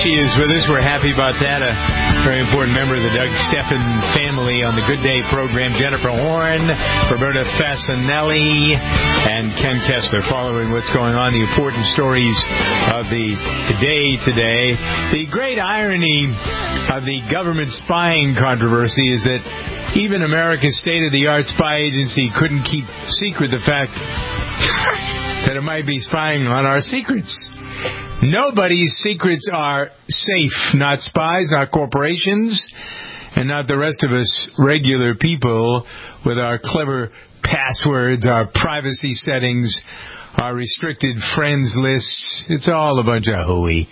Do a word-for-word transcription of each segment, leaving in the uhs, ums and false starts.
Richie is with us. We're happy about that. A very important member of the Doug Steffen family on the Good Day program. Jennifer Horn, Roberta Fasanelli, and Ken Kessler following what's going on, the important stories of the day today. The great irony of the government spying controversy is that even America's state-of-the-art spy agency couldn't keep secret the fact that it might be spying on our secrets. Nobody's secrets are safe. Not spies, not corporations, and not the rest of us regular people with our clever passwords, our privacy settings, our restricted friends lists. It's all a bunch of hooey.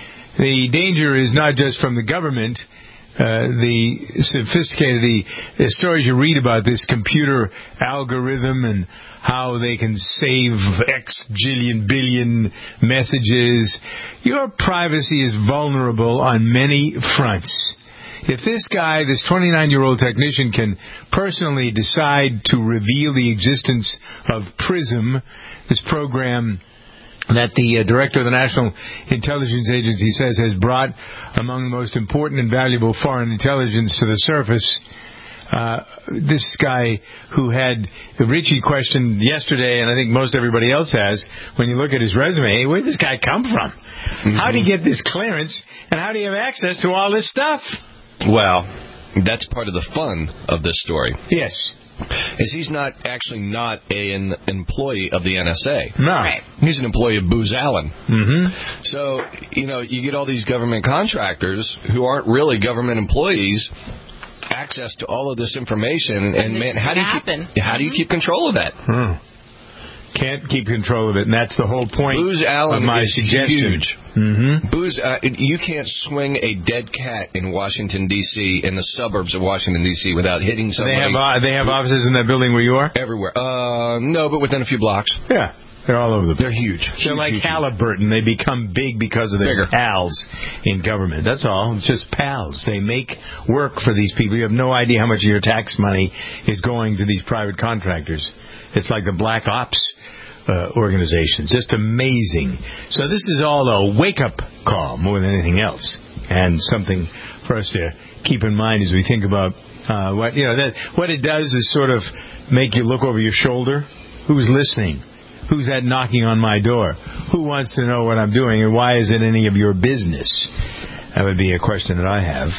The danger is not just from the government. Uh, the sophisticated, the, the stories you read about this computer algorithm and how they can save X jillion billion messages. Your privacy is vulnerable on many fronts. If this guy, this twenty-nine-year-old technician, can personally decide to reveal the existence of PRISM, this program that the uh, director of the National Intelligence Agency says has brought among the most important and valuable foreign intelligence to the surface. Uh, this guy who had Richie questioned yesterday, and I think most everybody else has, when you look at his resume, hey, where did this guy come from? Mm-hmm. How did he get this clearance, and how do you have access to all this stuff? Well, that's part of the fun of this story. Yes. Is he's not actually not a, an employee of the N S A. No. Right. He's an employee of Booz Allen. Mm-hmm. So, you know, you get all these government contractors who aren't really government employees access to all of this information, and, and man, how do you happen. keep, how do you keep control of that? Hmm. Can't keep control of it, and that's the whole point Booz Allen of my is suggestion. Huge. Mm-hmm. Booz, uh, you can't swing a dead cat in Washington, D C, in the suburbs of Washington, D C, without hitting somebody. They have, uh, they have offices in that building where you are? Everywhere. Uh, no, but within a few blocks. Yeah. They're all over the place. They're huge. They're huge, like huge, Halliburton. They become big because of their Bigger. pals in government. That's all. It's just pals. They make work for these people. You have no idea how much of your tax money is going to these private contractors. It's like the black ops uh, organizations. Just amazing. So this is all a wake-up call more than anything else, and something for us to keep in mind as we think about uh, what you know. That what it does is sort of make you look over your shoulder. Who's listening? Who's that knocking on my door? Who wants to know what I'm doing, and why is it any of your business? That would be a question that I have.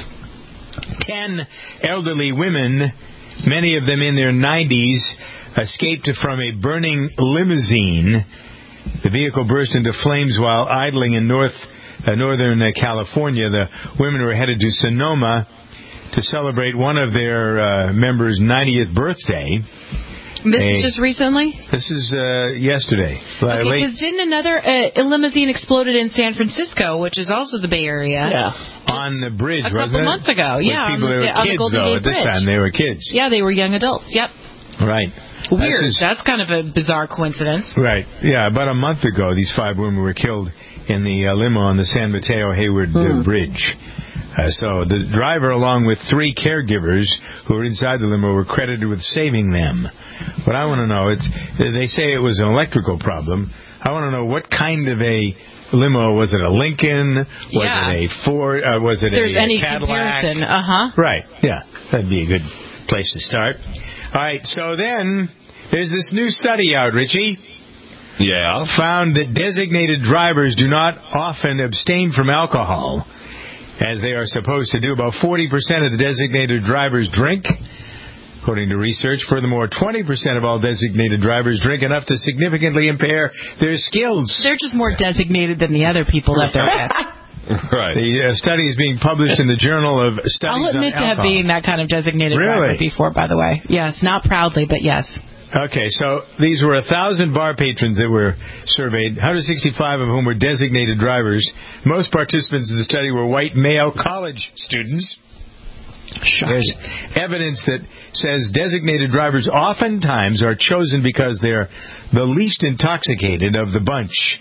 Ten elderly women, many of them in their nineties, escaped from a burning limousine. The vehicle burst into flames while idling in north, uh, northern uh, California. The women were headed to Sonoma to celebrate one of their uh, members' ninetieth birthday. This a, is just recently? This is uh, yesterday. Okay, because didn't another uh, limousine exploded in San Francisco, which is also the Bay Area? Yeah. On the bridge, a wasn't it? A couple months ago, With yeah. People on the, were on kids, the Golden though, Gate at this Bridge. time. They were kids. Yeah, they were young adults, yep. Right. Weird. That's, That's kind of a bizarre coincidence. Right. Yeah, about a month ago, these five women were killed in the uh, limo on the San Mateo Hayward mm. uh, Bridge. Uh, so the driver, along with three caregivers who were inside the limo, were credited with saving them. What I want to know, it's they say it was an electrical problem. I want to know what kind of a limo was it? A Lincoln? Was yeah. it a Ford? Uh, was it There's a, any a Cadillac? Comparison. Uh huh. Right. Yeah, that'd be a good place to start. All right. So then there's this new study out, Richie. Yeah. Found that designated drivers do not often abstain from alcohol, as they are supposed to do. About forty percent of the designated drivers drink, according to research. Furthermore, twenty percent of all designated drivers drink enough to significantly impair their skills. They're just more designated than the other people that they're with. Right. The uh, study is being published in the Journal of Studies I'll admit on to have been that kind of designated really? driver before, by the way. Yes, not proudly, but yes. Okay, so these were one thousand bar patrons that were surveyed, one hundred sixty-five of whom were designated drivers. Most participants in the study were white male college students. Shocking. There's evidence that says designated drivers oftentimes are chosen because they're the least intoxicated of the bunch,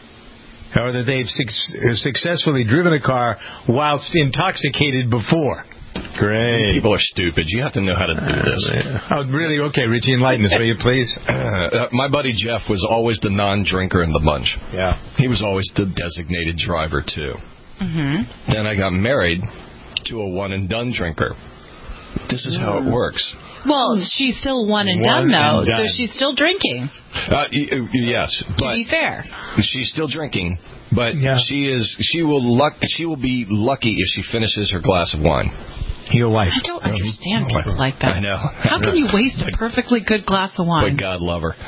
or that they've su- successfully driven a car whilst intoxicated before. Great. People are stupid. You have to know how to do this. Oh, really? Okay, Richie, enlighten us, will you, please? Uh, my buddy Jeff was always the non-drinker in the bunch. Yeah. He was always the designated driver, too. Mm-hmm. Then I got married to a one-and-done drinker. This is how it works. Well, she's still one and One done, though, and done. so she's still drinking. Uh, y- y- yes, To but be fair. she's still drinking. But Yeah. she is. She will luck. She will be lucky if she finishes her glass of wine. Your wife. I don't understand people like that. I know. How can you waste a perfectly good glass of wine? But God love her.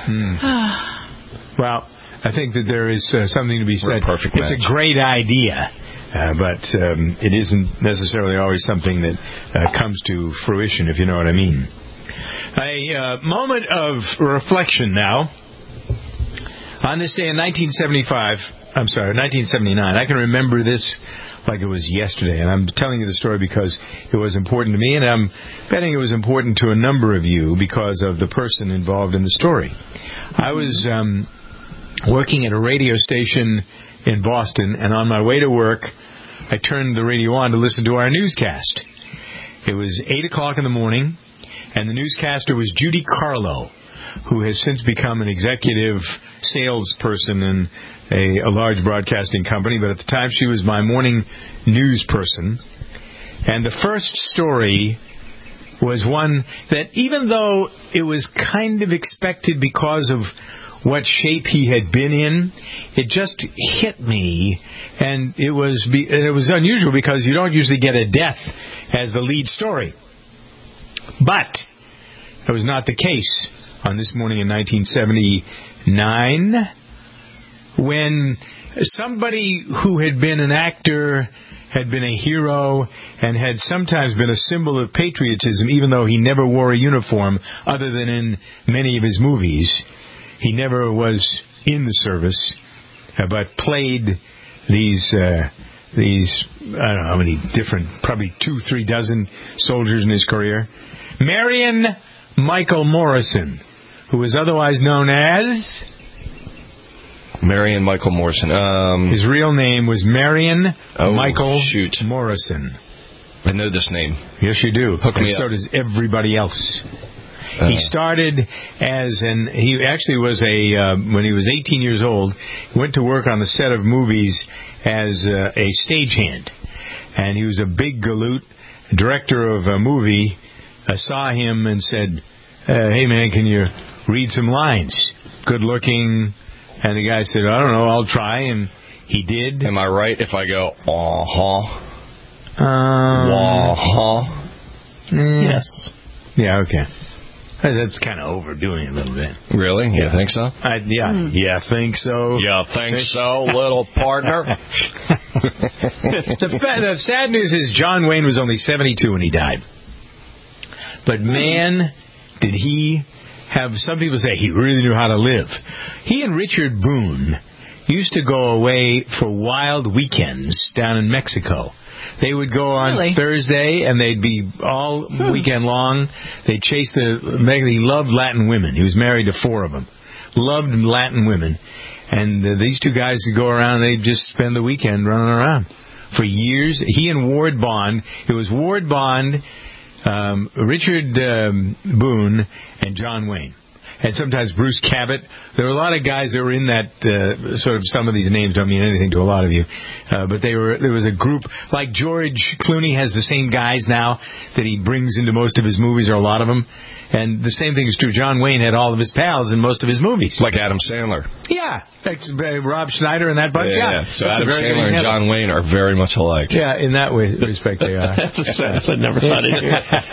Well, I think that there is uh, something to be We're a said. perfect It's match. a great idea, uh, but um, it isn't necessarily always something that uh, comes to fruition, if you know what I mean. A uh, moment of reflection now. On this day in nineteen seventy-five, I'm sorry, nineteen seventy-nine, I can remember this like it was yesterday, and I'm telling you the story because it was important to me, and I'm betting it was important to a number of you because of the person involved in the story. I was um, working at a radio station in Boston, and on my way to work, I turned the radio on to listen to our newscast. It was eight o'clock in the morning, and the newscaster was Judy Carlo, who has since become an executive salesperson in a, a large broadcasting company, but at the time she was my morning news person. And the first story was one that, even though it was kind of expected because of what shape he had been in, it just hit me, and it was be, and it was unusual because you don't usually get a death as the lead story. But that was not the case on this morning in nineteen seventy-nine, when somebody who had been an actor, had been a hero, and had sometimes been a symbol of patriotism, even though he never wore a uniform other than in many of his movies. He never was in the service, uh, but played these uh, these I don't know how many different, probably two, three dozen soldiers in his career. Marion Michael Morrison, who was otherwise known as Marion Michael Morrison. Um, his real name was Marion oh, Michael shoot. Morrison. I know this name. Yes, you do. Hook and me so up. does everybody else. Uh, He started as an he actually was a uh, when he was eighteen years old, he went to work on the set of movies as uh, a stagehand, and he was a big galoot. The director of a movie uh, saw him and said, uh, "Hey man, can you read some lines? Good looking." And the guy said, "I don't know, I'll try." And he did. Am I right if I go, uh-huh, Um, uh-huh? eh, Yes. Yeah. Okay. That's kind of overdoing it a little bit. Really? You think so? I, yeah. Mm. Yeah. Think so. Yeah, think so, little partner? the, fa- the sad news is John Wayne was only seventy-two when he died. But man, did he have, some people say he really knew how to live. He and Richard Boone used to go away for wild weekends down in Mexico. They would go on Really? Thursday, and they'd be all Hmm. weekend long. They'd chase the... He loved Latin women. He was married to four of them. Loved Latin women. And uh, these two guys would go around, and they'd just spend the weekend running around. For years, he and Ward Bond... It was Ward Bond, um, Richard um, Boone, and John Wayne. And sometimes Bruce Cabot. There were a lot of guys that were in that uh, sort of. Some of these names don't mean anything to a lot of you, uh, but they were. There was a group like George Clooney has the same guys now that he brings into most of his movies, or a lot of them. And the same thing is true. John Wayne had all of his pals in most of his movies. Like Adam Sandler. Yeah, that's, uh, Rob Schneider and that bunch. Yeah, Yeah, so That's a Adam very good Sandler and example. John Wayne are very much alike. Yeah, in that way, respect they are. That's a sense I never thought of.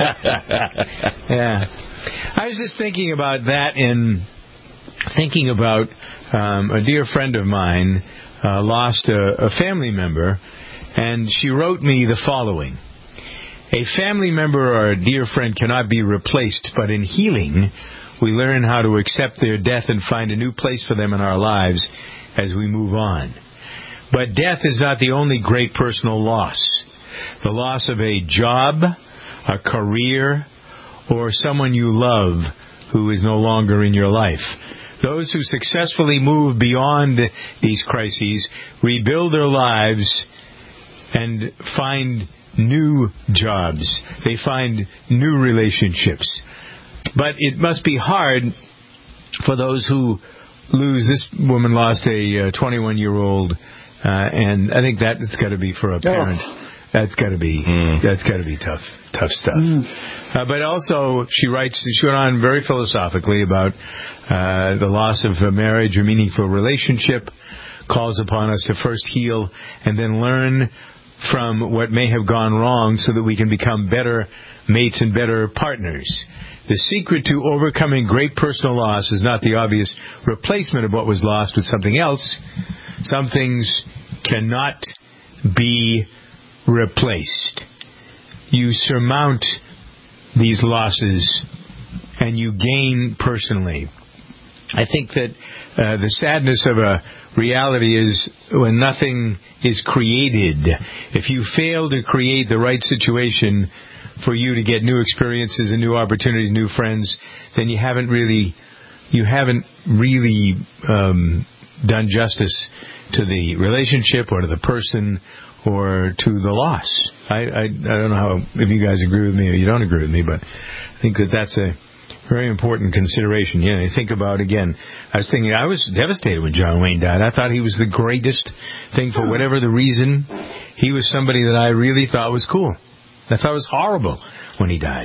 Yeah, I was just thinking about that in. Thinking about um, a dear friend of mine uh, lost a, a family member, and she wrote me the following. A family member or a dear friend cannot be replaced, but in healing, we learn how to accept their death and find a new place for them in our lives as we move on. But death is not the only great personal loss. The loss of a job, a career, or someone you love who is no longer in your life. Those who successfully move beyond these crises rebuild their lives and find new jobs. They find new relationships. But it must be hard for those who lose. This woman lost a twenty-one-year-old Uh, and I think that's got to be for a parent. Oh. That's got to be mm. that's got to be tough, tough stuff. Mm. Uh, but also, she writes. She went on very philosophically about uh, the loss of a marriage or meaningful relationship. Calls upon us to first heal and then learn from what may have gone wrong, so that we can become better mates and better partners. The secret to overcoming great personal loss is not the obvious replacement of what was lost with something else. Some things cannot be replaced. You surmount these losses and you gain personally. I think that uh, the sadness of a reality is when nothing is created. If you fail to create the right situation for you to get new experiences and new opportunities, new friends, then you haven't really, you haven't really um, done justice to the relationship or to the person or to the loss. I, I, I don't know how, if you guys agree with me or you don't agree with me, but I think that that's a very important consideration. You know, you think about, again, I was thinking, I was devastated when John Wayne died. I thought he was the greatest thing for whatever the reason. He was somebody that I really thought was cool. I thought it was horrible when he died.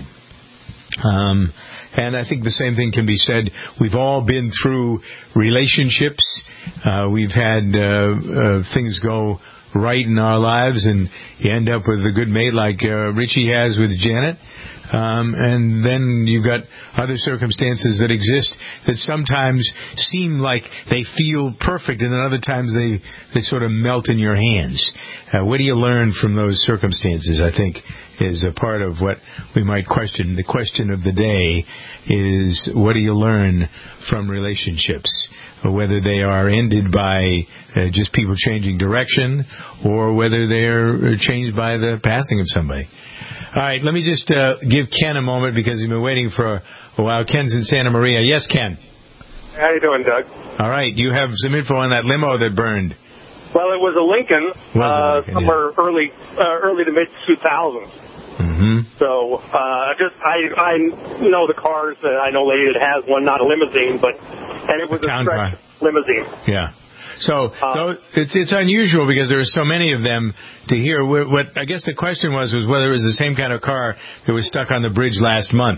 Um, and I think the same thing can be said. We've all been through relationships. Uh, we've had uh, uh, things go right in our lives, and you end up with a good mate like uh, Richie has with Janet. Um, and then you've got other circumstances that exist that sometimes seem like they feel perfect, and then other times they, they sort of melt in your hands. Uh, what do you learn from those circumstances, I think, is a part of what we might question. The question of the day is, what do you learn from relationships? Whether they are ended by uh, just people changing direction, or whether they're changed by the passing of somebody. All right, let me just uh, give Ken a moment because he's been waiting for a while. Ken's in Santa Maria. Yes, Ken. How you doing, Doug? All right, you have some info on that limo that burned. Well, it was a Lincoln, was uh, a Lincoln somewhere yeah. early, uh, early to mid two thousands. Mm-hmm. So, uh, just I I know the cars. Uh, I know a lady that has one, not a limousine, but and it was a, a stretch limousine. Yeah. So uh, it's it's unusual because there are so many of them to hear. What, what I guess the question was was whether it was the same kind of car that was stuck on the bridge last month.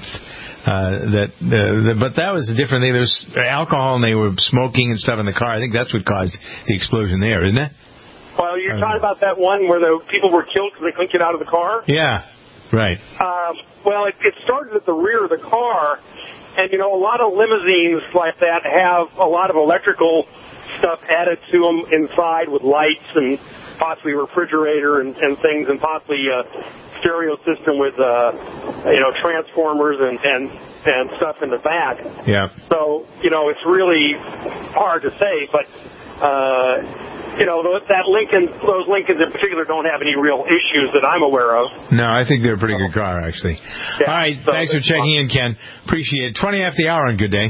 Uh, that, uh, the, but that was a different thing. There was alcohol and they were smoking and stuff in the car. I think that's what caused the explosion there, isn't it? Well, you're talking about that one where the people were killed because they couldn't get out of the car? Yeah, right. Um, well, it, it started at the rear of the car, and, you know, a lot of limousines like that have a lot of electrical stuff added to them inside with lights and possibly a refrigerator and, and things, and possibly a stereo system with, uh, you know, transformers and, and, and stuff in the back. Yeah. So, you know, it's really hard to say, but, uh, you know, that Lincoln, those Lincolns in particular don't have any real issues that I'm aware of. No, I think they're a pretty good car, actually. Yeah, all right, so thanks for checking in, Ken. Appreciate it. twenty after the hour on Good Day.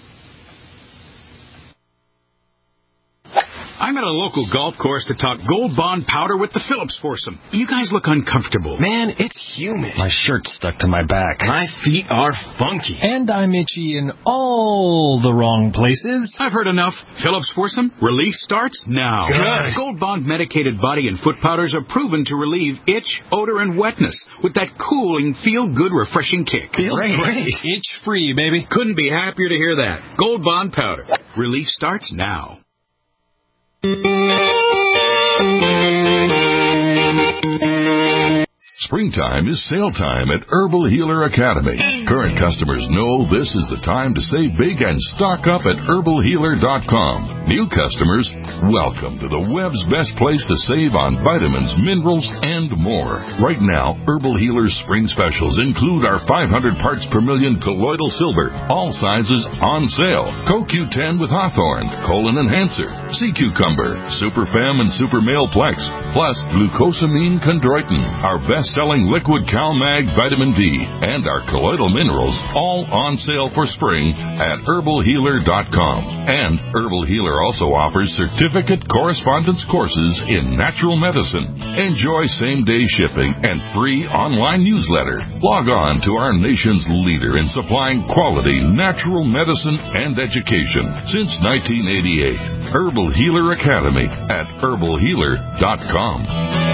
I'm at a local golf course to talk Gold Bond powder with the Phillips foursome. You guys look uncomfortable. Man, it's humid. My shirt's stuck to my back. My feet are funky. And I'm itchy in all the wrong places. I've heard enough. Phillips foursome, relief starts now. Good. Gold Bond medicated body and foot powders are proven to relieve itch, odor, and wetness with that cooling, feel-good, refreshing kick. Feels great. great. Itch-free, baby. Couldn't be happier to hear that. Gold Bond powder. Relief starts now. Springtime is sale time at Herbal Healer Academy. Current customers know this is the time to save big and stock up at herbal healer dot com. New customers, welcome to the web's best place to save on vitamins, minerals, and more. Right now, Herbal Healer's spring specials include our five hundred parts per million colloidal silver, all sizes on sale. Co Q ten with Hawthorne, Colon Enhancer, Sea Cucumber, Super Fem and Super Male Plex, plus Glucosamine Chondroitin, our best best-selling liquid CalMag Vitamin D and our colloidal minerals, all on sale for spring at herbal healer dot com. And Herbal Healer also offers certificate correspondence courses in natural medicine. Enjoy same-day shipping and free online newsletter. Log on to our nation's leader in supplying quality natural medicine and education since nineteen eighty-eight. Herbal Healer Academy at herbal healer dot com.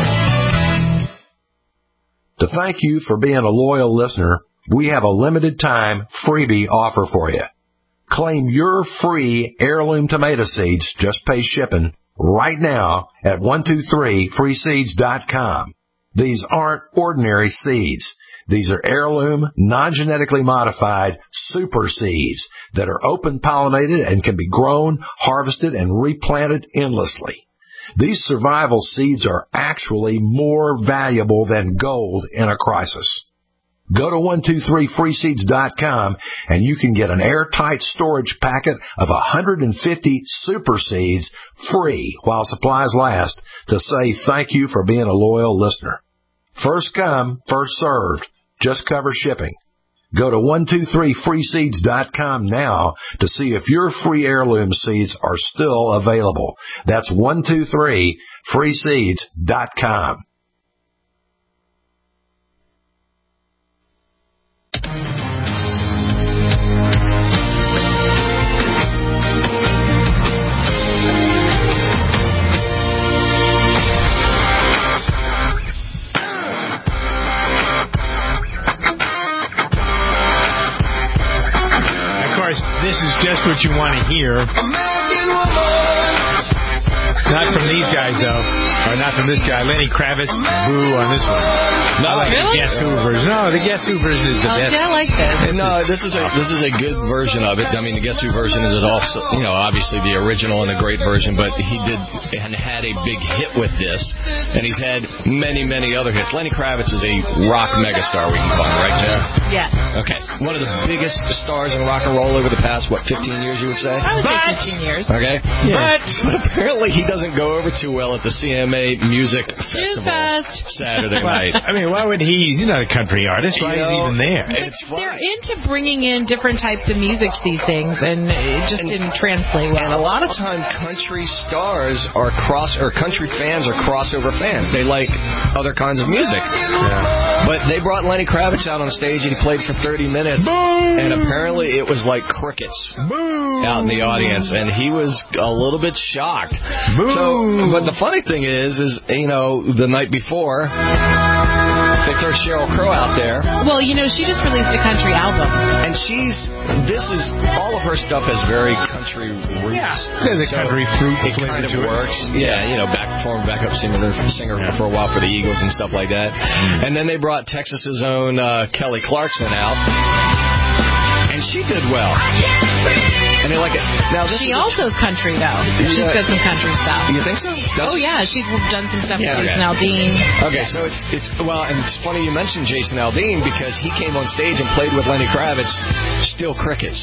To thank you for being a loyal listener, we have a limited time freebie offer for you. Claim your free heirloom tomato seeds, just pay shipping, right now at one two three free seeds dot com. These aren't ordinary seeds. These are heirloom, non-genetically modified super seeds that are open-pollinated and can be grown, harvested, and replanted endlessly. These survival seeds are actually more valuable than gold in a crisis. Go to one two three free seeds dot com and you can get an airtight storage packet of one hundred fifty super seeds free while supplies last to say thank you for being a loyal listener. First come, first served. Just cover shipping. Go to one two three free seeds dot com now to see if your free heirloom seeds are still available. That's one two three free seeds dot com. This is just what you want to hear. Not from these guys, though. Or not from this guy. Lenny Kravitz, boo on this one. No, I like really? the Guess Who version. No, the Guess Who version is the Oh, best. yeah, I like this. This no, is this is a this is a good version of it. I mean, the Guess Who version is also, you know, obviously the original and the great version, but he did and had a big hit with this, and he's had many, many other hits. Lenny Kravitz is a rock megastar, we can call him, right, Jeff? Yes. Okay. One of the biggest stars in rock and roll over the past, what, fifteen years, you would say? I would say But- fifteen years. Okay. Yeah. But, but apparently he doesn't go over too well at the C M A Music Snooze Festival Fest. Saturday night. I mean, why would he? He's not a country artist. Why You is he know, even there? But It's funny. they're into bringing in different types of music to these things, and it just And- didn't translate well. And a lot of time, country stars are cross, or country fans are crossover fans. They like other kinds of music. Yeah. But they brought Lenny Kravitz out on stage, and he played for thirty minutes. Boom! And apparently it was like crickets Boom! out in the audience, and he was a little bit shocked. Boom! So, but the funny thing is, is you know, the night before, they throw Sheryl Crow out there. Well, you know, she just released a country album. And she's, this is, all of her stuff has very country roots. Yeah. There's a country fruit It flavor kind of to it. works. Yeah, you know, back former backup singer, singer Yeah. for a while for the Eagles and stuff like that. Mm. And then they brought Texas's own uh, Kelly Clarkson out. And she did well. And they like it. Now, this She is a also is country, though. She's Yeah. got some country stuff. You think so? Does Oh, she? yeah. She's done some stuff Yeah, with okay. Jason Aldean. Okay, so it's it's well, and it's funny you mentioned Jason Aldean because he came on stage and played with Lenny Kravitz, still crickets.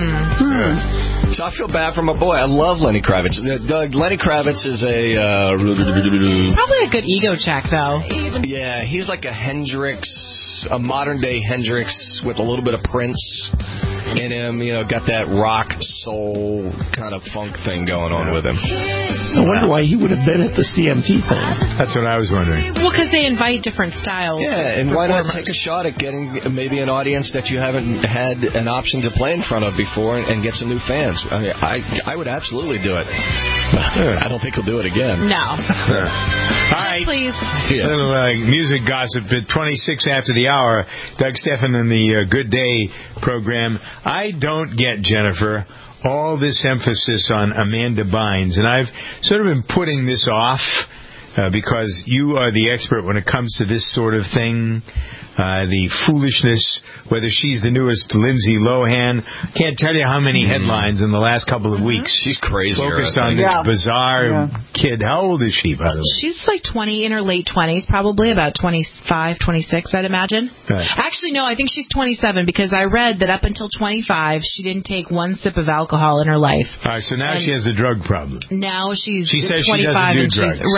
Mm. So I feel bad for my boy. I love Lenny Kravitz. Uh, Doug, Lenny Kravitz is a uh, Probably a good ego check, though. yeah, he's like a Hendrix, a modern day Hendrix with a little bit of Prince in him. You know, got that rock soul kind of funk thing going on with him. I wonder why he would have been at the C M T thing. That's what I was wondering. Well, because they invite different styles. Yeah, and why not take a shot at getting maybe an audience that you haven't had an option to play in front of before and, and get some new fans? I mean, I I would absolutely do it. I don't think he'll do it again. No. All right. Please. Yeah. A little uh, music gossip at twenty-six after the hour. Doug Steffen in the uh, Good Day program. I don't get, Jennifer, all this emphasis on Amanda Bynes, and I've sort of been putting this off uh, because you are the expert when it comes to this sort of thing. Uh, the foolishness, whether she's the newest Lindsay Lohan. Can't tell you how many headlines in the last couple of weeks. She's crazy. Focused on this Yeah. bizarre Yeah. kid. How old is she, by the way? She's like twenty, in her late twenties, probably about twenty-five, twenty-six, I'd imagine. Right. Actually, no, I think she's twenty-seven because I read that up until twenty-five, she didn't take one sip of alcohol in her life. All right, so now And- she has a drug problem. Now she's She says she doesn't twenty-five do and she's drugs. right, but yeah,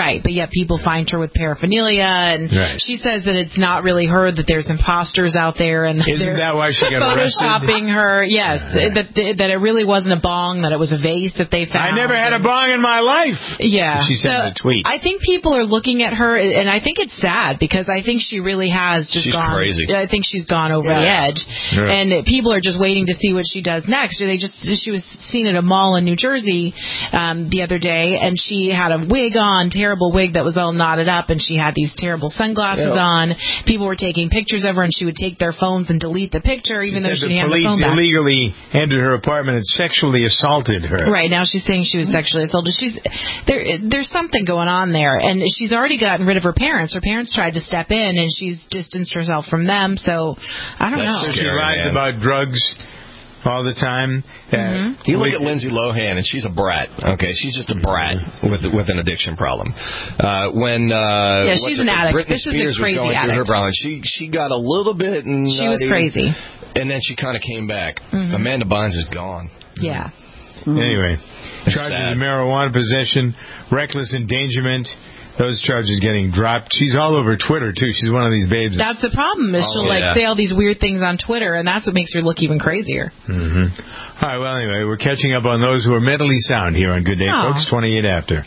that people find her with paraphernalia, and right. she says that it's not really her, that there's imposters out there, and isn't they're that why she got photoshopping arrested? her. Yes, yeah. that that it really wasn't a bong, that it was a vase that they found. I never had a bong in my life. Yeah, she sent so a tweet. I think people are looking at her, and I think it's sad because I think she really has just she's gone. Crazy. I think she's gone over yeah. the edge, yeah. and people are just waiting to see what she does next. They just she was seen at a mall in New Jersey um, the other day, and she had a wig on, terrible wig that was all knotted up, and she had these terrible sunglasses yeah. on. People were taking pictures of her, and she would take their phones and delete the picture, even she though said she didn't have the the phone police back. illegally entered her apartment and sexually assaulted her. Right, now she's saying she was sexually assaulted. She's there. There's something going on there, and she's already gotten rid of her parents. Her parents tried to step in, and she's distanced herself from them. So I don't That's know. So she Scary, lies man. about drugs all the time. Mm-hmm. You look at Lindsay Lohan, and she's a brat. Okay, she's just a brat with with an addiction problem. Uh, when uh, yeah, she's an addict. Britney This Spears is a crazy was going addict. through her problem, she she got a little bit. Nutty, she was crazy, and then she kind of came back. Mm-hmm. Amanda Bynes is gone. Yeah. Mm-hmm. Anyway, It's charges sad. of marijuana possession, reckless endangerment. Those charges getting dropped. She's all over Twitter, too. She's one of these babes. That's the problem, is she'll Oh, like yeah. say all these weird things on Twitter, and that's what makes her look even crazier. Mm-hmm. All right, well, anyway, we're catching up on those who are mentally sound here on Good Day, Aw. folks. twenty-eight after.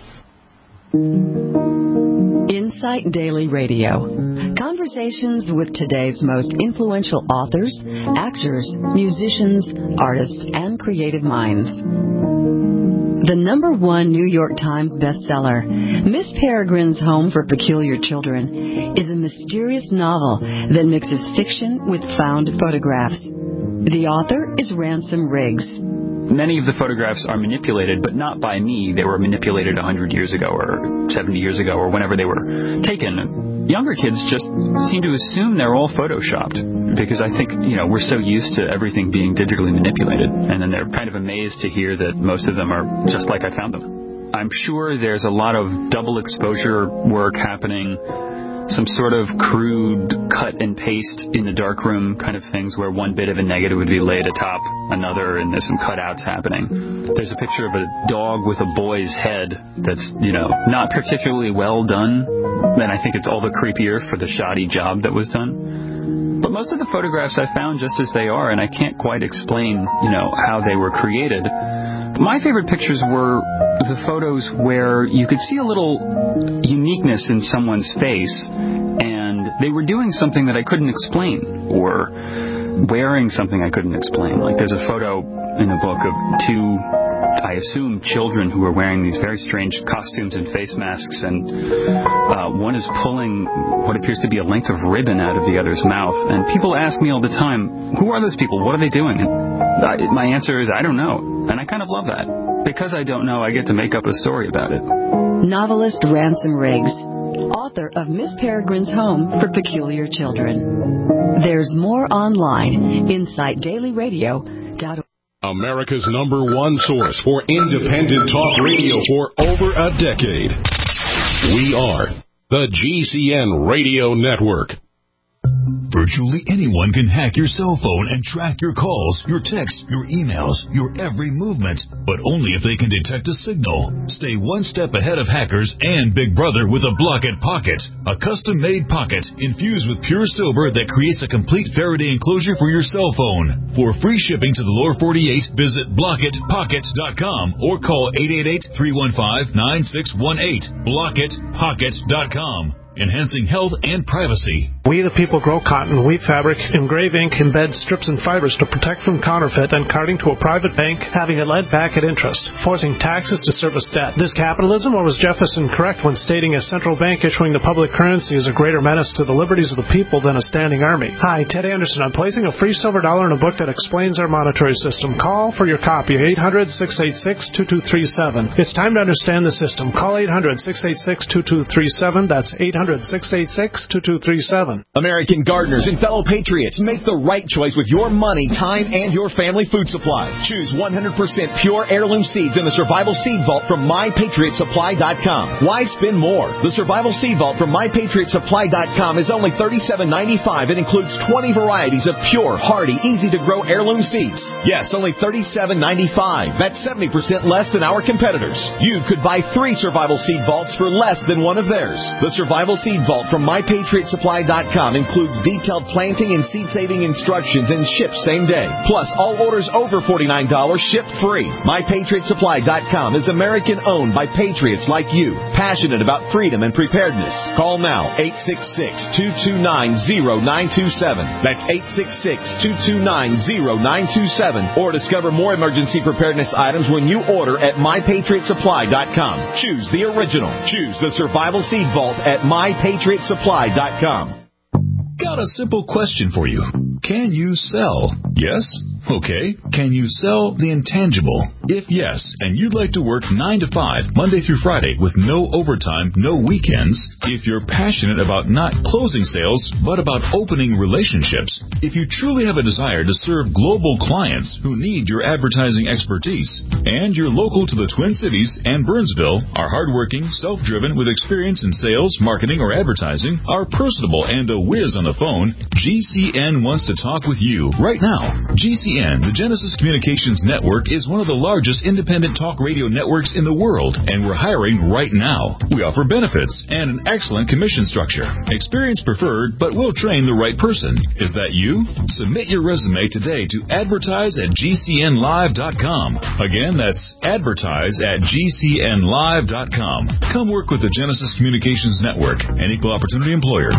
Insight Daily Radio. Conversations with today's most influential authors, actors, musicians, artists, and creative minds. The number one New York Times bestseller, Miss Peregrine's Home for Peculiar Children, is a mysterious novel that mixes fiction with found photographs. The author is Ransom Riggs. Many of the photographs are manipulated, but not by me. They were manipulated one hundred years ago or seventy years ago or whenever they were taken. Younger kids just seem to assume they're all photoshopped because I think, you know, we're so used to everything being digitally manipulated, and then they're kind of amazed to hear that most of them are just like I found them. I'm sure there's a lot of double exposure work happening, some sort of crude cut and paste in the darkroom kind of things where one bit of a negative would be laid atop another and there's some cutouts happening. There's a picture of a dog with a boy's head that's, you know, not particularly well done, and I think it's all the creepier for the shoddy job that was done. But most of the photographs I found just as they are, and I can't quite explain, you know, how they were created. My favorite pictures were the photos where you could see a little uniqueness in someone's face, and they were doing something that I couldn't explain, or wearing something I couldn't explain. Like there's a photo in the book of two, I assume, children who are wearing these very strange costumes and face masks, and uh, one is pulling what appears to be a length of ribbon out of the other's mouth. And people ask me all the time, who are those people? What are they doing? And I, my answer is, I don't know. And I kind of love that. Because I don't know, I get to make up a story about it. Novelist Ransom Riggs, author of Miss Peregrine's Home for Peculiar Children. There's more online, insight daily radio dot org. America's number one source for independent talk radio for over a decade. We are the G C N Radio Network. Virtually anyone can hack your cell phone and track your calls, your texts, your emails, your every movement, but only if they can detect a signal. Stay one step ahead of hackers and Big Brother with a Blockit Pocket, a custom-made pocket infused with pure silver that creates a complete Faraday enclosure for your cell phone. For free shipping to the lower forty-eight, visit blockit pocket dot com or call eight eight eight, three one five, nine six one eight. blockit pocket dot com. Enhancing health and privacy. We the people grow cotton, weave fabric, engrave ink, embed strips and fibers to protect from counterfeit and carting to a private bank having it lent back at interest, forcing taxes to service debt. This capitalism, or was Jefferson correct when stating a central bank issuing the public currency is a greater menace to the liberties of the people than a standing army? Hi, Ted Anderson. I'm placing a free silver dollar in a book that explains our monetary system. Call for your copy, eight hundred, six eight six, two two three seven. It's time to understand the system. Call eight hundred, six eight six, two two three seven. That's eight hundred, hundred, six eight six, two two three seven. American gardeners and fellow patriots, make the right choice with your money, time, and your family food supply. Choose one hundred percent pure heirloom seeds in the Survival Seed Vault from my patriot supply dot com. Why spend more? The Survival Seed Vault from my patriot supply dot com is only thirty-seven ninety-five and includes twenty varieties of pure, hardy, easy-to-grow heirloom seeds. Yes, only thirty-seven ninety-five. That's seventy percent less than our competitors. You could buy three Survival Seed Vaults for less than one of theirs. The Survival Seed Vault from my patriot supply dot com includes detailed planting and seed-saving instructions and ships same day. Plus, all orders over forty-nine dollars ship free. my patriot supply dot com is American-owned by patriots like you, passionate about freedom and preparedness. Call now, eight six six, two two nine, zero nine two seven. That's eight six six, two two nine, zero nine two seven. Or discover more emergency preparedness items when you order at my patriot supply dot com. Choose the original. Choose the Survival Seed Vault at my patriot supply dot com. Got a simple question for you. Can you sell? Yes? Okay. Can you sell the intangible? If yes, and you'd like to work nine to five, Monday through Friday, with no overtime, no weekends, if you're passionate about not closing sales, but about opening relationships, if you truly have a desire to serve global clients who need your advertising expertise, and you're local to the Twin Cities and Burnsville, are hardworking, self-driven, with experience in sales, marketing, or advertising, are personable and a whiz on the phone, G C N wants to talk with you right now. G C N, the Genesis Communications Network, is one of the largest independent talk radio networks in the world, and we're hiring right now. We offer benefits and an excellent commission structure. Experience preferred, but we'll train the right person. Is that you? Submit your resume today to advertise at G C N live dot com. Again, that's advertise at G C N live dot com. Come work with the Genesis Communications Network, an equal opportunity employer.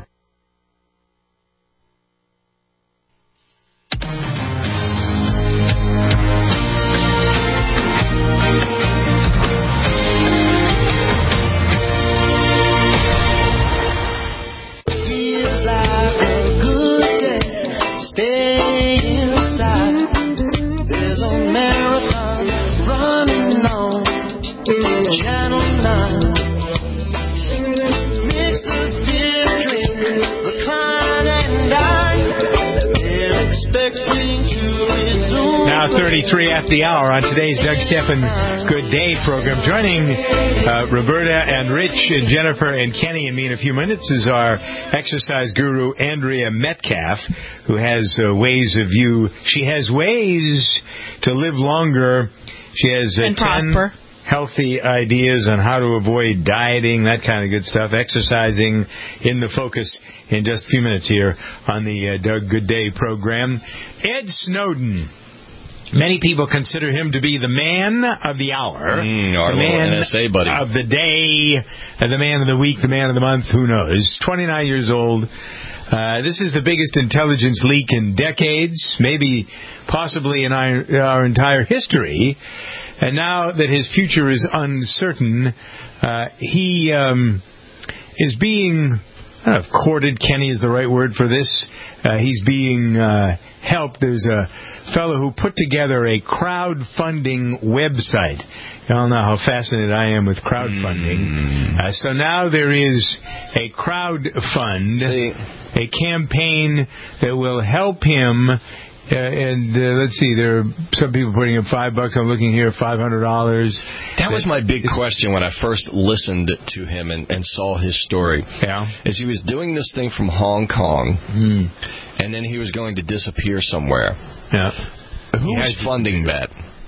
thirty-three after the hour on today's Doug Stephan Good Day program. Joining uh, Roberta and Rich and Jennifer and Kenny and me in a few minutes is our exercise guru, Andrea Metcalf, who has uh, ways of you. She has ways to live longer. She has uh, and ten prosper. Healthy ideas on how to avoid dieting, that kind of good stuff. Exercising in the focus in just a few minutes here on the uh, Doug Good Day program. Ed Snowden. Many people consider him to be the man of the hour, mm, our the man N S A buddy. of the day, uh, the man of the week, the man of the month, who knows. twenty-nine years old. Uh, this is the biggest intelligence leak in decades, maybe possibly in our, our entire history. And now that his future is uncertain, uh, he um, is being, I don't know if courted, Kenny is the right word for this. Uh, he's being uh, helped. There's a fellow who put together a crowdfunding website. You all know how fascinated I am with crowdfunding. Mm. Uh, so now there is a crowd fund, See. a campaign that will help him. Uh, and uh, let's see, there are some people putting in five bucks. I'm looking here, five hundred dollars. That was my big question when I first listened to him and, and saw his story. Yeah, is he was doing this thing from Hong Kong, mm. and then he was going to disappear somewhere. Yeah, who's funding that?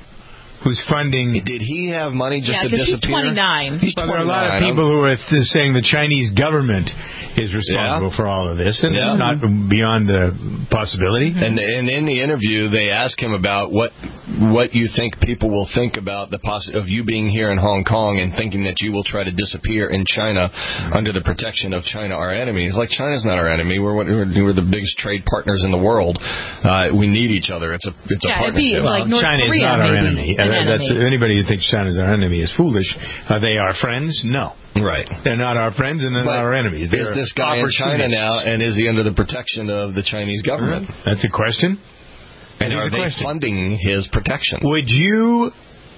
Who's funding? Did he have money just yeah, to disappear? He's twenty-nine. He's well, twenty-nine. There are a lot of people who are th- saying the Chinese government is responsible yeah. for all of this, and yeah. it's not beyond the possibility. And, and in the interview, they ask him about what what you think people will think about the poss- of you being here in Hong Kong and thinking that you will try to disappear in China under the protection of China, our enemy. It's like, China's not our enemy. We're we're, we're the biggest trade partners in the world. Uh, we need each other. It's a it's yeah, a partnership. It'd be like North China Korea, is not our maybe, enemy. Uh, enemy. That's anybody who thinks China's our enemy is foolish. Are they our friends? No. Right. They're not our friends, and they're but not our enemies. They're is this guy in China now, and is he under the protection of the Chinese government? That's a question. And that are a they question. funding his protection? Would you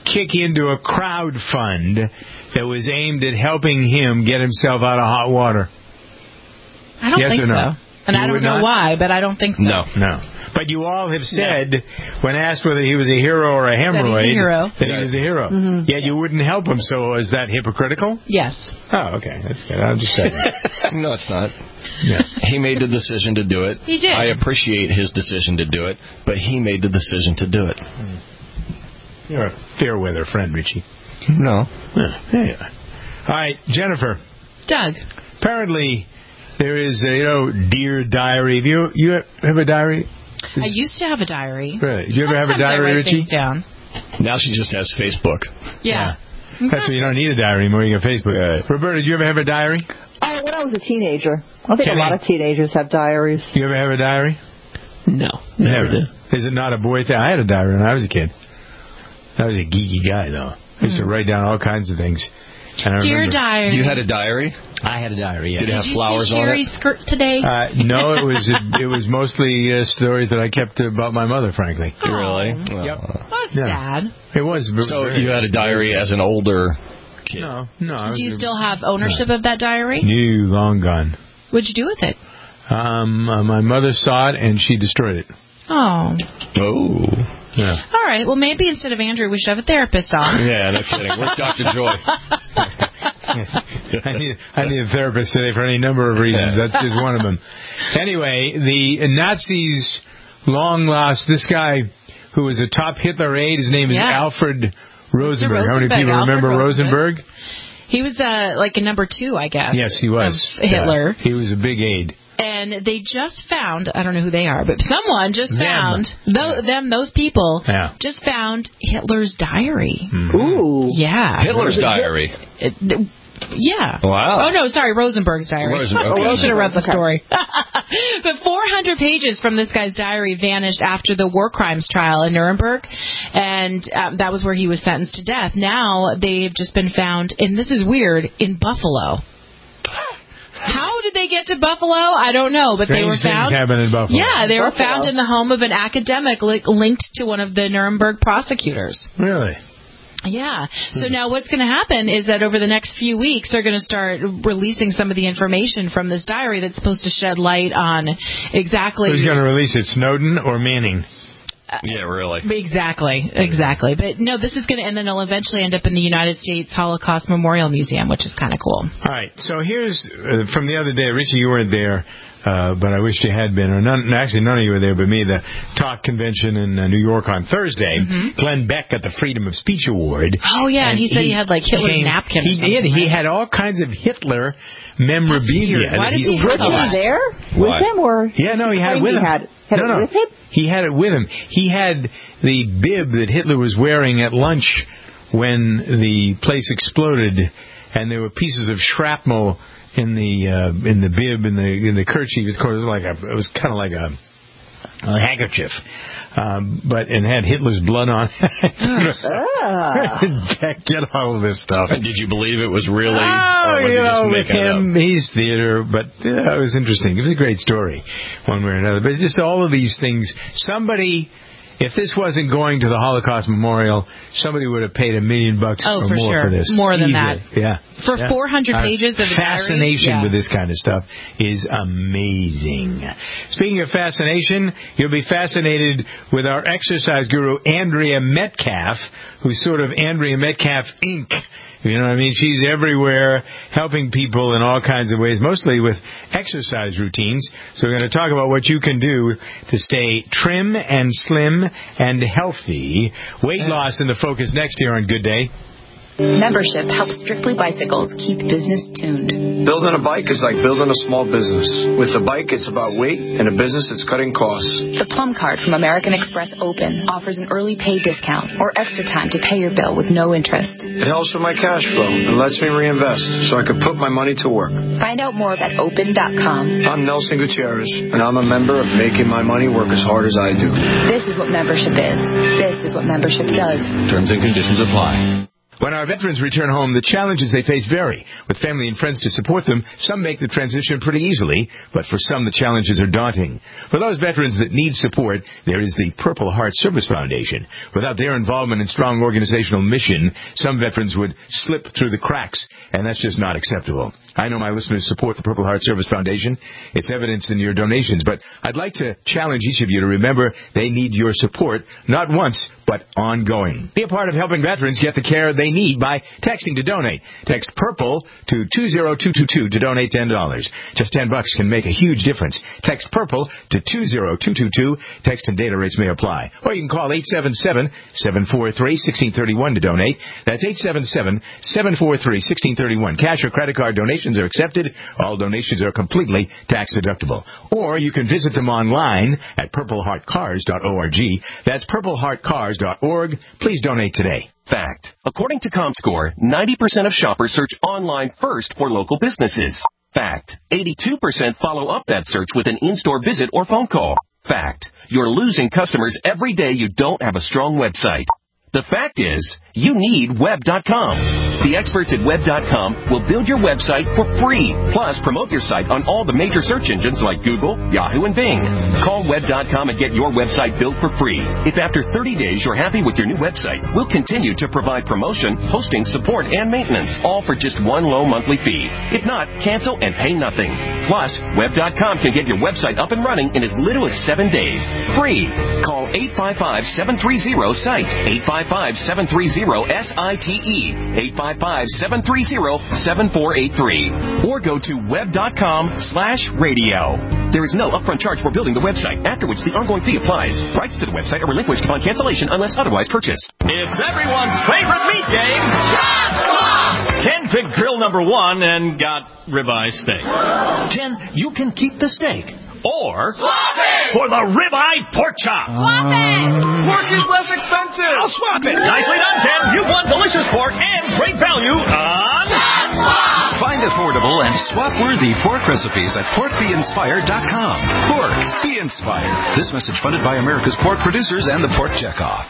kick into a crowd fund that was aimed at helping him get himself out of hot water? I don't yes think or no? so. And You I don't would know not? why, but I don't think so. No, no. But you all have said, when asked whether he was a hero or a hemorrhoid, That he's a hero. that he was a hero. Mhm. Yet you wouldn't help him, so is that hypocritical? Yes. Oh, okay. That's good. I'm just saying. No, it's not. Yeah. He made the decision to do it. He did. I appreciate his decision to do it, but he made the decision to do it. You're a fair weather friend, Richie. No. Yeah, there you are. All right, Jennifer. Doug. Apparently, there is a, you know, Dear Diary. Have you, you have a diary? I used to have a diary. Really? Did you ever have a Sometimes I diary, write Richie? things down. Now she just has Facebook. Yeah. That's why you don't need a diary anymore. You got Facebook. Right. Roberta, did you ever have a diary? Uh, when I was a teenager. I think Kenny? a lot of teenagers have diaries. You ever have a diary? No, never did. Is it not a boy thing? I had a diary when I was a kid. I was a geeky guy, though. I used to write down all kinds of things. And I Dear remember- diary. You had a diary? I had a diary, yes. Did it have Did you flowers do on it? Sherry's skirt today? Uh, no, it was it was mostly uh, stories that I kept about my mother, frankly. Really? Yep. That's Yeah. sad. It was. So you had a diary as an older kid? No, no. I was Do you a- still have ownership of that diary? New, long gone. What'd you do with it? Um, uh, my mother saw it and she destroyed it. Oh. Oh. Yeah. All right. Well, maybe instead of Andrew, we should have a therapist on. Yeah, no kidding. Where's Doctor Joy? I need I need a therapist today for any number of reasons. That's just one of them. Anyway, the Nazis long lost this guy who was a top Hitler aide. His name is Yeah. Alfred Rosenberg. How many Rosenberg, people Alfred remember Rosenberg. Rosenberg? He was uh, like a number two, I guess. Yes, he was. Of Hitler. Yeah, he was a big aide. And they just found, I don't know who they are, but someone just Them. found, tho- them, those people, Yeah. just found Hitler's diary. Mm-hmm. Ooh. Yeah. Hitler's diary. It, th- yeah. Wow. Oh, no, sorry, Rosenberg's diary. Rosenberg, okay. Oh, you should have read the Okay. story. But four hundred pages from this guy's diary vanished after the war crimes trial in Nuremberg, and um, that was where he was sentenced to death. Now they've just been found, and this is weird, in Buffalo. How did they get to Buffalo? I don't know, but they were Strange things found. happen in Buffalo. Yeah, they were Buffalo. found in the home of an academic li- linked to one of the Nuremberg prosecutors. Really? Yeah. So now what's going to happen is that over the next few weeks, they're going to start releasing some of the information from this diary that's supposed to shed light on exactly. Who's going to release it, Snowden or Manning? Yeah, really. Exactly, exactly. But no, this is going to, and then it'll eventually end up in the United States Holocaust Memorial Museum, which is kind of cool. All right. So here's uh, from the other day. Richie, you weren't there, uh, but I wished you had been. Or none, actually, none of you were there but me. The Talk Convention in uh, New York on Thursday. Mm-hmm. Glenn Beck got the Freedom of Speech Award. Oh yeah, and, he said he, had like Hitler's came- napkin. He or something, did. He right? had all kinds of Hitler memorabilia. weird. Why that did he's he have Was proud of. he there with Why? him, or Yeah, no, he had it claimed with he him. Had, had no, it no, with him? he had it with him. He had the bib that Hitler was wearing at lunch when the place exploded, and there were pieces of shrapnel in the uh, in the bib in the in the kerchief. Of course, it was like a, it was kind of like a, a handkerchief, um, but and had Hitler's blood on. Ah. Get all of this stuff. And did you believe it was really? Oh, or was you he just know, with making it him, up? he's theater, but uh, it was interesting. It was a great story, one way or another. But it's just all of these things. Somebody, if this wasn't going to the Holocaust Memorial, somebody would have paid a million bucks Oh, or for more sure. for this. More than Easily. that. Yeah. For Yeah. four hundred Our pages of a diary? fascination Yeah. with this kind of stuff is amazing. Speaking of fascination, you'll be fascinated with our exercise guru, Andrea Metcalf, who's sort of Andrea Metcalf Incorporated. You know what I mean? She's everywhere helping people in all kinds of ways, mostly with exercise routines. So we're going to talk about what you can do to stay trim and slim and healthy. Weight loss in the focus next here on Good Day. Membership helps Strictly Bicycles keep business tuned. Building a bike is like building a small business. With a bike, it's about weight, and a business, it's cutting costs. The Plum Card from American Express Open offers an early pay discount or extra time to pay your bill with no interest. It helps with my cash flow and lets me reinvest so I can put my money to work. Find out more at open dot com. I'm Nelson Gutierrez, and I'm a member of Making My Money Work as Hard as I Do. This is what membership is. This is what membership does. Terms and conditions apply. When our veterans return home, the challenges they face vary. With family and friends to support them, some make the transition pretty easily, but for some the challenges are daunting. For those veterans that need support, there is the Purple Heart Service Foundation. Without their involvement and strong organizational mission, some veterans would slip through the cracks, and that's just not acceptable. I know my listeners support the Purple Heart Service Foundation. It's evidenced in your donations, but I'd like to challenge each of you to remember they need your support, not once, but ongoing. Be a part of helping veterans get the care they need by texting to donate. Text PURPLE to two zero two two two to donate ten dollars. Just ten bucks can make a huge difference. Text PURPLE to two zero two two two. Text and data rates may apply. Or you can call eight seven seven, seven four three, one six three one to donate. That's eight seven seven, seven four three, one six three one. Cash or credit card donations are accepted. All donations are completely tax deductible. Or you can visit them online at purple heart cars dot org. That's purple heart cars dot org. Please donate today. Fact. According to ComScore, ninety percent of shoppers search online first for local businesses. Fact. eighty-two percent follow up that search with an in-store visit or phone call. Fact. You're losing customers every day you don't have a strong website. The fact is, you need web dot com. The experts at web dot com will build your website for free. Plus, promote your site on all the major search engines like Google, Yahoo, and Bing. Call web dot com and get your website built for free. If after thirty days you're happy with your new website, we'll continue to provide promotion, hosting, support, and maintenance, all for just one low monthly fee. If not, cancel and pay nothing. Plus, web dot com can get your website up and running in as little as seven days. Free. Call eight five five, seven three zero, S I T E. eight five five, seven three zero, S I T E. eight five five, seven three zero, seven four eight three. Or go to web dot com slash radio. There is no upfront charge for building the website, after which the ongoing fee applies. Rights to the website are relinquished upon cancellation unless otherwise purchased. It's everyone's favorite meat game. Shot Swap! Ken picked grill number one and got ribeye steak. Ken, you can keep the steak. Or swap it for the ribeye pork chop. Swap it. Pork is less expensive. I'll swap it. Nicely done, Ken. You've won delicious pork and great value on Shot Swap. Find affordable and swap-worthy pork recipes at pork be inspired dot com. Pork Be Inspired. This message funded by America's pork producers and the Pork Checkoff.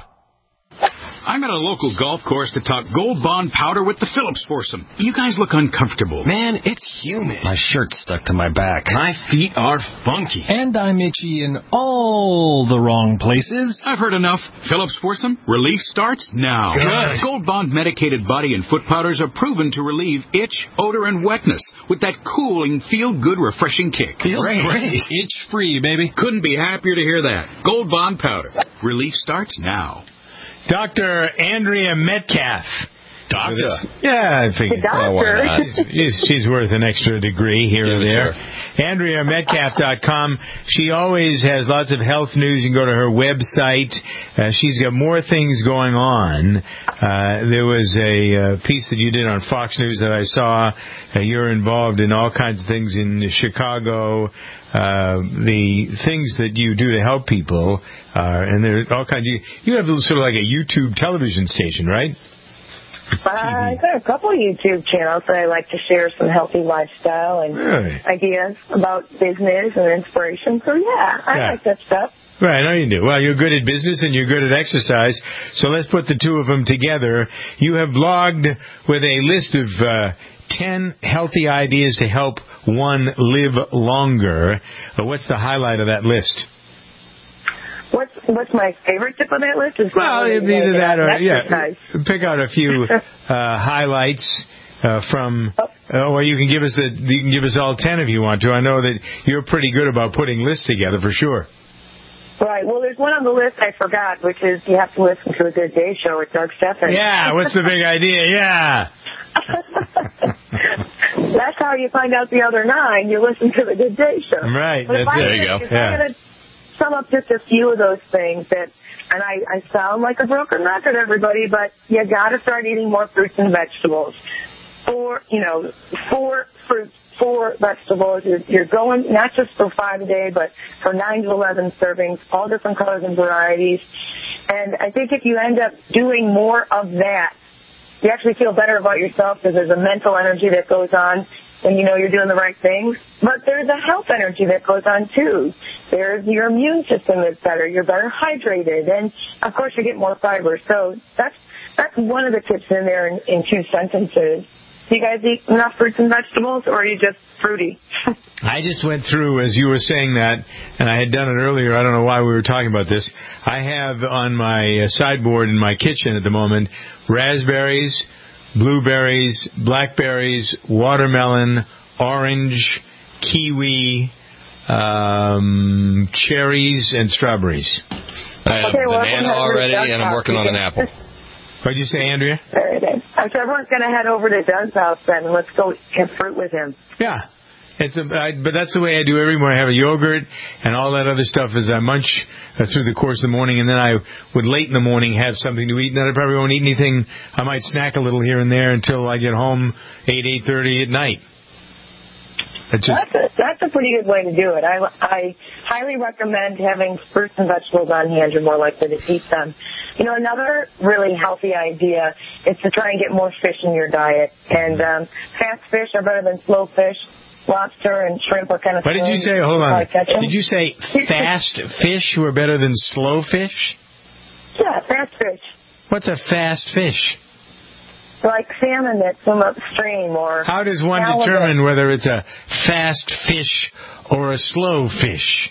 I'm at a local golf course to talk Gold Bond powder with the Phillips foursome. You guys look uncomfortable. Man, it's humid. My shirt's stuck to my back. My feet are funky. And I'm itchy in all the wrong places. I've heard enough. Phillips foursome, relief starts now. Good. Gold Bond medicated body and foot powders are proven to relieve itch, odor, and wetness with that cooling, feel-good, refreshing kick. Feels great. great. Itch-free, baby. Couldn't be happier to hear that. Gold Bond powder. Relief starts now. Doctor Andrea Metcalf. Doctor? Yeah, I figured. The doctor. Oh, why not? She's, she's worth an extra degree here or there. Andrea Metcalf dot com. She always has lots of health news. You can go to her website. Uh, she's got more things going on. Uh, there was a uh, piece that you did on Fox News that I saw. Uh, you're involved in all kinds of things in Chicago. Uh, the things that you do to help people, uh, and there are all kinds of, you have sort of like a YouTube television station, right? Uh, I've got a couple of YouTube channels that I like to share some healthy lifestyle and really? ideas about business and inspiration. So, yeah, I Yeah. like that stuff. Right, I know you do. Well, you're good at business and you're good at exercise, so let's put the two of them together. You have blogged with a list of uh, ten healthy ideas to help one live longer. Uh, what's the highlight of that list? What's what's my favorite tip on that list? Is Well, probably either the, that or, uh, yeah, exercise. pick out a few uh, highlights uh, from, oh, well, you can give us the, you can give us all ten if you want to. I know that you're pretty good about putting lists together for sure. Right. Well, there's one on the list I forgot, which is you have to listen to a Good Day Show with Doug Stephan. Yeah, what's the big idea? Yeah. That's how you find out the other nine. You listen to the Good Day Show. Right. But if That's I it. There could- you go. if Yeah. I'm going to sum up just a few of those things that, and I, I sound like a broken record, everybody, but you got to start eating more fruits and vegetables. Four, you know, four fruits, four vegetables. You're, you're going not just for five a day, but for nine to eleven servings, all different colors and varieties. And I think if you end up doing more of that, you actually feel better about yourself because there's a mental energy that goes on. when you know you're doing the right things. But there's a health energy that goes on, too. There's your immune system that's better. You're better hydrated. And, of course, you get more fiber. So that's that's one of the tips in there in, in two sentences. Do you guys eat enough fruits and vegetables, or are you just fruity? I just went through, as you were saying that, and I had done it earlier. I don't know why we were talking about this. I have on my sideboard in my kitchen at the moment raspberries, blueberries, blackberries, watermelon, orange, kiwi, um, cherries, and strawberries. I have Okay, well, banana already, and I'm working on an apple. What did you say, Andrea? Very good. So everyone's going to head over to Doug's house then, and let's go get fruit with him. Yeah. It's a, I, but that's the way I do every morning. I have a yogurt and all that other stuff as I munch uh, through the course of the morning, and then I would late in the morning have something to eat, and then I probably won't eat anything. I might snack a little here and there until I get home eight, eight thirty at night. Just, that's, a, that's a pretty good way to do it. I, I highly recommend having fruits and vegetables on hand. You're more likely to eat them. You know, another really healthy idea is to try and get more fish in your diet. And um, fast fish are better than slow fish. Lobster and shrimp are kind of... What did you say? Hold on. Did you say fast fish were better than slow fish? Yeah, fast fish. What's a fast fish? Like salmon that swim upstream, or... How does one halibut. determine whether it's a fast fish or a slow fish?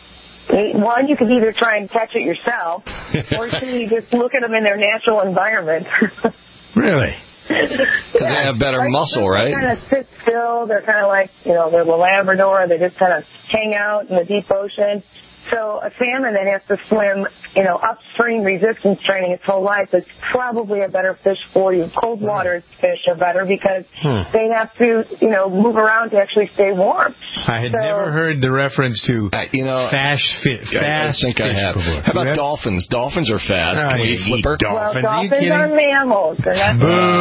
One, you could either try and catch it yourself, or two, you just look at them in their natural environment. Really? Because yeah, they have better like, muscle, right? They kind of sit still. They're kind of like, you know, they're the Labrador. They just kind of hang out in the deep ocean. So a salmon that has to swim, you know, upstream resistance training its whole life is probably a better fish for you. Cold water fish are better because hmm. they have to, you know, move around to actually stay warm. I had so, never heard the reference to uh, you know, fast fish. I, I think I have. Before. How about dolphins? Dolphins are fast. Oh, Can we eat flipper? Dolphins, well, dolphins are, are mammals. They're not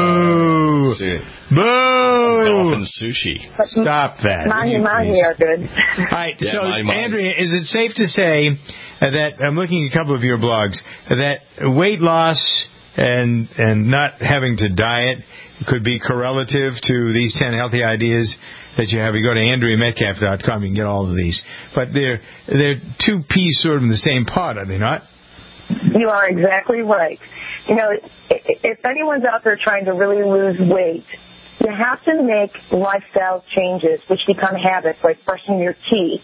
Boo! Boo! Dolphin sushi. Stop that. Mahi mahi are good. All right, yeah, so mahi, mahi. Andrea, is it safe to say uh, that, I'm looking at a couple of your blogs, that weight loss and and not having to diet could be correlative to these ten healthy ideas that you have? You go to Andrea Metcalf dot com, you can get all of these. But they're, they're two peas sort of in the same pot, are they not? You are exactly right. You know, if anyone's out there trying to really lose weight, you have to make lifestyle changes, which become habits, like brushing your teeth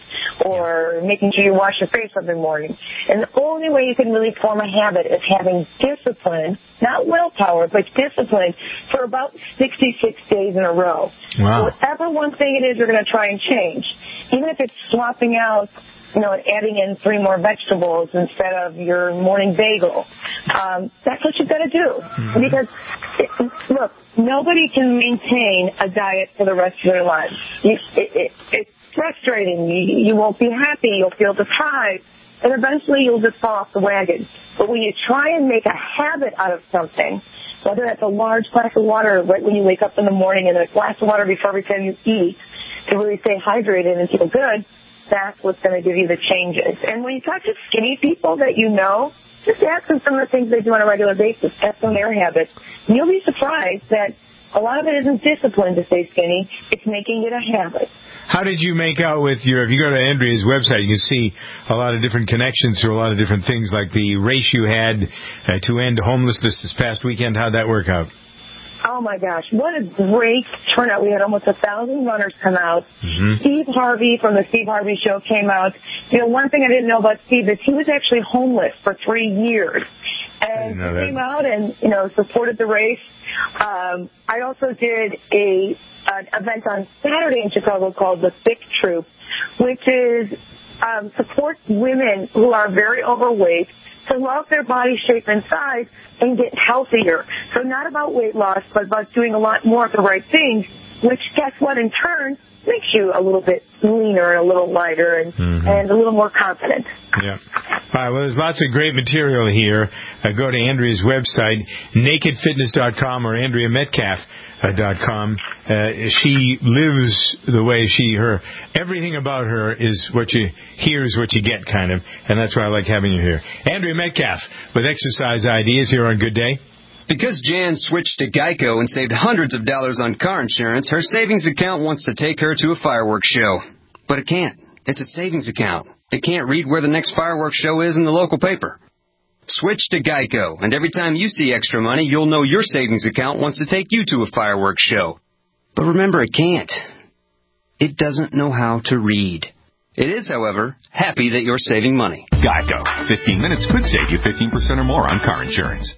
or making sure you wash your face every morning. And the only way you can really form a habit is having discipline, not willpower, but discipline for about sixty-six days in a row. Wow. Whatever one thing it is you're going to try and change, even if it's swapping out, you know, adding in three more vegetables instead of your morning bagel. Um, that's what you've got to do. Mm-hmm. Because, it, look, nobody can maintain a diet for the rest of their lives. You, it, it, it's frustrating. You, you won't be happy. You'll feel deprived. And eventually you'll just fall off the wagon. But when you try and make a habit out of something, whether that's a large glass of water right when you wake up in the morning and a glass of water before every time you eat to really stay hydrated and feel good, that's what's going to give you the changes. And when you talk to skinny people that you know, just ask them some of the things they do on a regular basis. Ask them their habits. And you'll be surprised that a lot of it isn't discipline to stay skinny. It's making it a habit. How did you make out with your, if you go to Andrea's website, you can see a lot of different connections to a lot of different things, like the race you had uh, to end homelessness this past weekend. How'd that work out? Oh, my gosh. What a great turnout. We had almost a thousand runners come out. Mm-hmm. Steve Harvey from the Steve Harvey Show came out. You know, one thing I didn't know about Steve is he was actually homeless for three years. And he came out and, you know, supported the race. Um, I also did a an event on Saturday in Chicago called the Thick Troop, which is um, supports women who are very overweight to love their body shape and size and get healthier. So not about weight loss, but about doing a lot more of the right things, which guess what, in turn, makes you a little bit leaner and a little lighter and, mm-hmm. and a little more confident. Yeah. All right, well, there's lots of great material here. Uh, go to Andrea's website, naked fitness dot com or Andrea Metcalf dot com. Uh, she lives the way she, her, everything about her is what you hear is what you get, kind of, and that's why I like having you here. Andrea Metcalf with exercise ideas here on Good Day. Because Jan switched to Geico and saved hundreds of dollars on car insurance, her savings account wants to take her to a fireworks show. But it can't. It's a savings account. It can't read where the next fireworks show is in the local paper. Switch to Geico, and every time you see extra money, you'll know your savings account wants to take you to a fireworks show. But remember, it can't. It doesn't know how to read. It is, however, happy that you're saving money. Geico. fifteen minutes could save you fifteen percent or more on car insurance.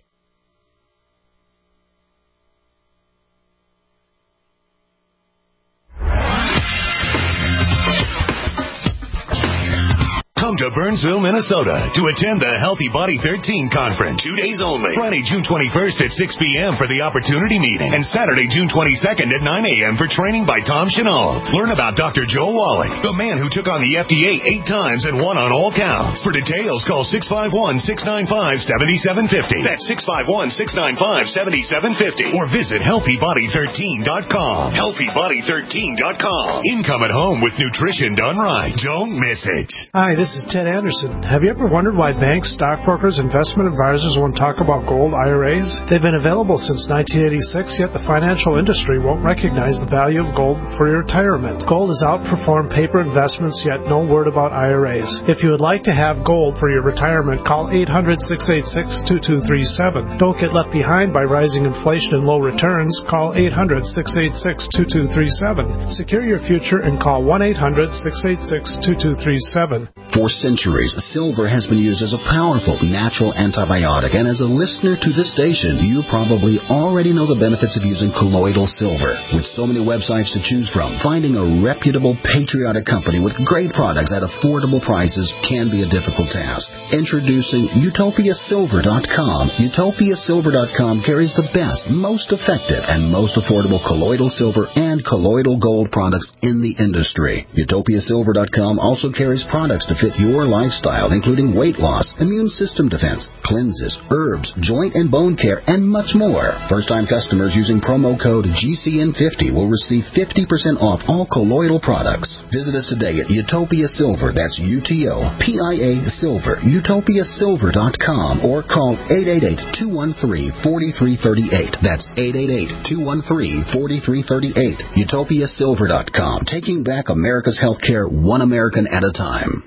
Come to Burnsville, Minnesota to attend the Healthy Body thirteen Conference. Two days only. Friday, June twenty-first at six p.m. for the Opportunity Meeting. And Saturday, June twenty-second at nine a.m. for training by Tom Chenault. Learn about Doctor Joe Wallach, the man who took on the F D A eight times and won on all counts. For details, call six five one, six nine five, seven seven five zero. That's six five one, six nine five, seven seven five zero. Or visit healthy body thirteen dot com. healthy body thirteen dot com. Income at home with nutrition done right. Don't miss it. Hi, this is Ted Anderson. Have you ever wondered why banks, stockbrokers, investment advisors won't talk about gold I R As? They've been available since nineteen eighty-six, yet the financial industry won't recognize the value of gold for your retirement. Gold has outperformed paper investments, yet no word about I R As. If you would like to have gold for your retirement, call eight hundred, six eight six, two two three seven. Don't get left behind by rising inflation and low returns. Call eight hundred, six eight six, two two three seven. Secure your future and call one eight hundred, six eight six, two two three seven. For centuries, silver has been used as a powerful natural antibiotic, and as a listener to this station, you probably already know the benefits of using colloidal silver. With so many websites to choose from, finding a reputable, patriotic company with great products at affordable prices can be a difficult task. Introducing Utopia Silver dot com. Utopia Silver dot com carries the best, most effective, and most affordable colloidal silver and colloidal gold products in the industry. Utopia Silver dot com also carries products to fit your lifestyle, including weight loss, immune system defense, cleanses, herbs, joint and bone care, and much more. First-time customers using promo code G C N fifty will receive fifty percent off all colloidal products. Visit us today at Utopia Silver, that's U T O P I A Silver, Utopia Silver dot com, or call eight eight eight, two one three, four three three eight. That's eight eight eight, two one three, four three three eight. Utopia Silver dot com, taking back America's healthcare one American at a time.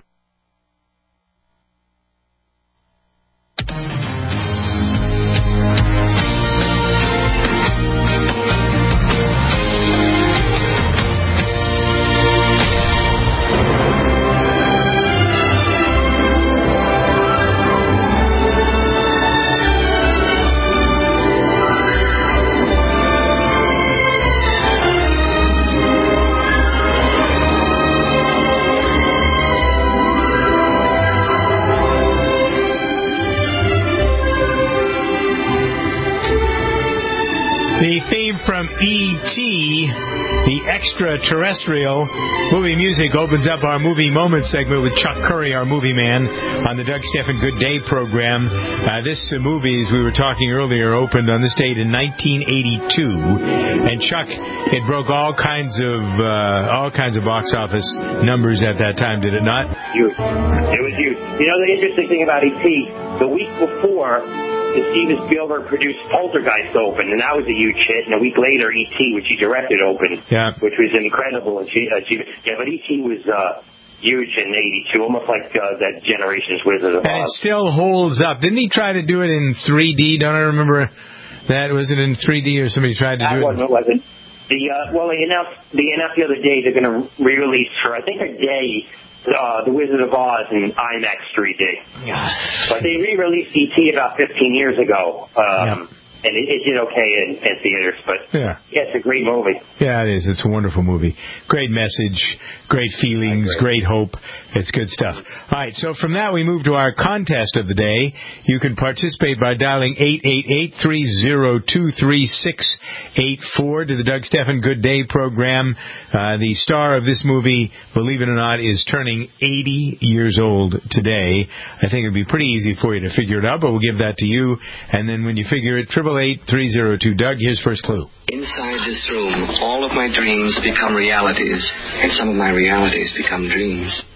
The theme from E T, the extraterrestrial movie music, opens up our movie moment segment with Chuck Curry, our movie man, on the Doug Stephan Good Day program. Uh, this uh, movie, as we were talking earlier, opened on this date in nineteen eighty-two, and Chuck, it broke all kinds of uh, all kinds of box office numbers at that time, did it not? Huge. It was huge. You know, the interesting thing about E T, the week before, Steven Spielberg produced Poltergeist opened, and that was a huge hit. And a week later, E T, which he directed, opened, yeah. which was incredible. achievement. Yeah, but E T was uh, huge in eighty-two, almost like uh, that Generations Wizard of Oz. And it still holds up. Didn't he try to do it in three D? Don't I remember that? Was it in three D or somebody tried to that do wasn't, it? wasn't. The, uh, well, they announced, they announced the other day they're going to re-release for, I think, a day, Uh, The Wizard of Oz in IMAX three D. Yeah. But they re-released E T about fifteen years ago. Um, yeah. And it, it did okay in, in theaters, but yeah. yeah, it's a great movie. Yeah, it is. It's a wonderful movie. Great message, great feelings, great hope. It's good stuff. All right, so from that we move to our contest of the day. You can participate by dialing eight eight eight, three zero two, three six eight four to the Doug Stephan Good Day program. Uh, the star of this movie, believe it or not, is turning eighty years old today. I think it would be pretty easy for you to figure it out, but we'll give that to you. And then when you figure it, triple eight, three zero two, Doug, here's first clue. Inside this room, all of my dreams become realities, and some of my realities become dreams.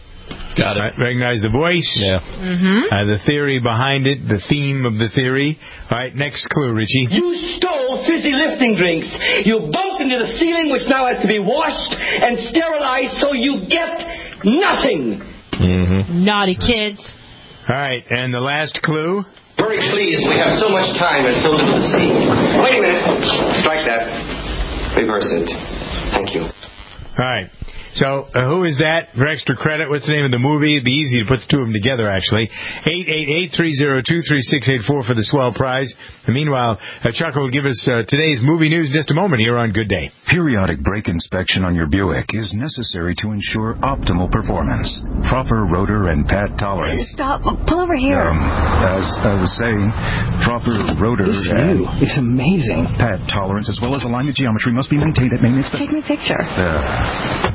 Got it. Right, recognize the voice. Yeah. Mm-hmm. Uh, the theory behind it, the theme of the theory. All right, next clue, Richie. You stole fizzy lifting drinks. You bumped into the ceiling, which now has to be washed and sterilized, so you get nothing. Mm-hmm. Naughty kids. All right, and the last clue. Very pleased. We have so much time and so little to see. Wait a minute. Strike that. Reverse it. Thank you. All right. So, uh, who is that? For extra credit, what's the name of the movie? It'd be easy to put the two of them together, actually. eight eight eight, three oh two, three six eight four for the swell prize. And meanwhile, uh, Chuck will give us uh, today's movie news in just a moment here on Good Day. Periodic brake inspection on your Buick is necessary to ensure optimal performance. Proper rotor and pad tolerance. Stop. Pull over here. Um, as I was saying, proper rotor This and view is amazing. pad tolerance as well as alignment geometry must be maintained at maintenance. Take me a picture. Uh,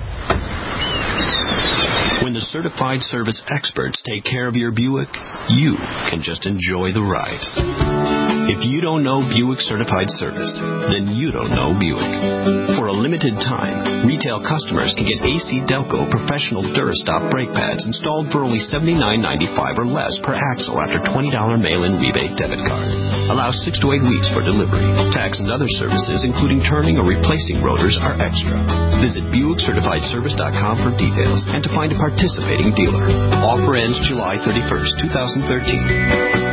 When the certified service experts take care of your Buick, you can just enjoy the ride. If you don't know Buick Certified Service, then you don't know Buick. For a limited time, retail customers can get A C Delco professional Durastop brake pads installed for only seventy-nine ninety-five or less per axle after twenty dollars mail-in rebate debit card. Allows six to eight weeks for delivery. Tax and other services, including turning or replacing rotors, are extra. Visit Buick Certified Service dot com for details and to find a participating dealer. Offer ends July thirty-first, twenty thirteen.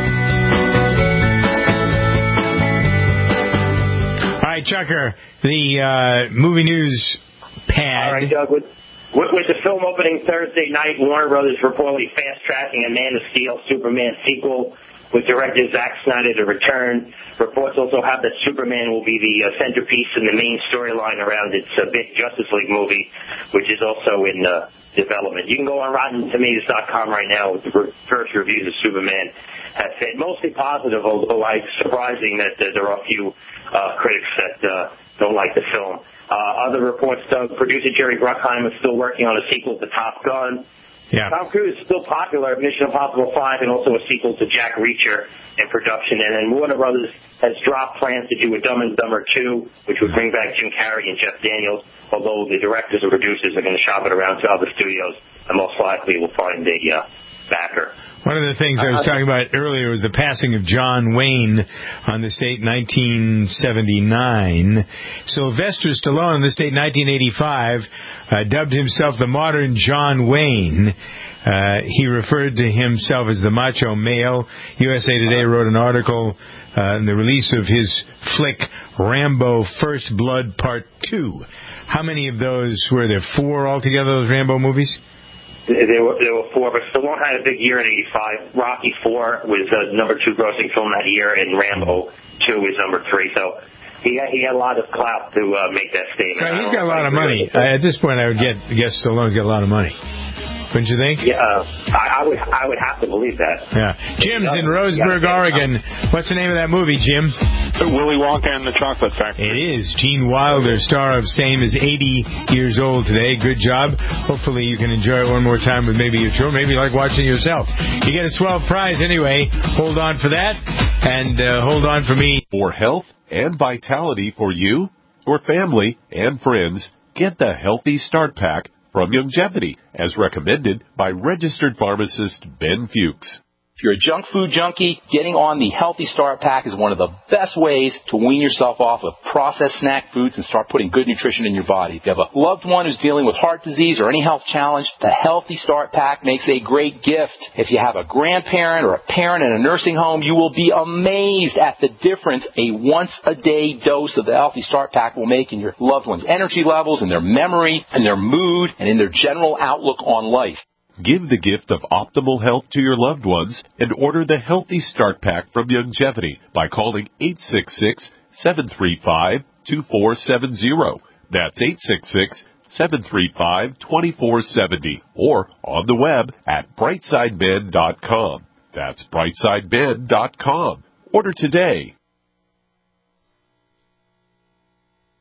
All right, Chucker, the uh, movie news pad. All right, Doug. With, with, with the film opening Thursday night, Warner Brothers reportedly fast-tracking a Man of Steel Superman sequel with director Zack Snyder to return. Reports also have that Superman will be the uh, centerpiece in the main storyline around its uh, big Justice League movie, which is also in uh, development. You can go on Rotten Tomatoes dot com right now with the first reviews of Superman. Have said mostly positive, although it's surprising that uh, there are a few uh, critics that uh, don't like the film. Uh, other reports, Doug, producer Jerry Bruckheimer is still working on a sequel to Top Gun. Yeah. Tom Cruise is still popular, Mission Impossible five, and also a sequel to Jack Reacher in production. And then Warner Brothers has dropped plans to do a Dumb and Dumber two, which would bring back Jim Carrey and Jeff Daniels, although the directors and producers are going to shop it around to other studios and most likely will find a uh, backer. One of the things I was talking about earlier was the passing of John Wayne on this date, nineteen seventy-nine. Sylvester Stallone on this date, nineteen eighty-five, uh, dubbed himself the modern John Wayne. Uh, he referred to himself as the macho male. U S A Today wrote an article uh, in the release of his flick, Rambo First Blood Part two. How many of those were there? Four altogether, those Rambo movies? There were, there were four, but Stallone had a big year in eighty-five. Rocky four was uh, number two grossing film that year, and Rambo two was number three. So he had, he had a lot of clout to uh, make that statement. Uh, he's got a lot of money. Uh, at this point, I would get, guess Stallone's got a lot of money. Wouldn't you think? Yeah, uh, I, I would I would have to believe that. Yeah. Jim's in Roseburg, Oregon. What's the name of that movie, Jim? Willy Wonka and the Chocolate Factory. It is. Gene Wilder, star of Same, is eighty years old today. Good job. Hopefully you can enjoy it one more time with maybe your children. Maybe you like watching it yourself. You get a swell prize anyway. Hold on for that. And uh, hold on for me. For health and vitality for you, your family, and friends, get the Healthy Start Pack from Youngevity, as recommended by registered pharmacist Ben Fuchs. If you're a junk food junkie, getting on the Healthy Start Pack is one of the best ways to wean yourself off of processed snack foods and start putting good nutrition in your body. If you have a loved one who's dealing with heart disease or any health challenge, the Healthy Start Pack makes a great gift. If you have a grandparent or a parent in a nursing home, you will be amazed at the difference a once-a-day dose of the Healthy Start Pack will make in your loved one's energy levels, in their memory, in their mood, and in their general outlook on life. Give the gift of optimal health to your loved ones and order the Healthy Start Pack from Youngevity by calling eight six six, seven three five, two four seven zero. That's eight six six, seven three five, two four seven zero or on the web at brightside men dot com. That's brightside men dot com. Order today.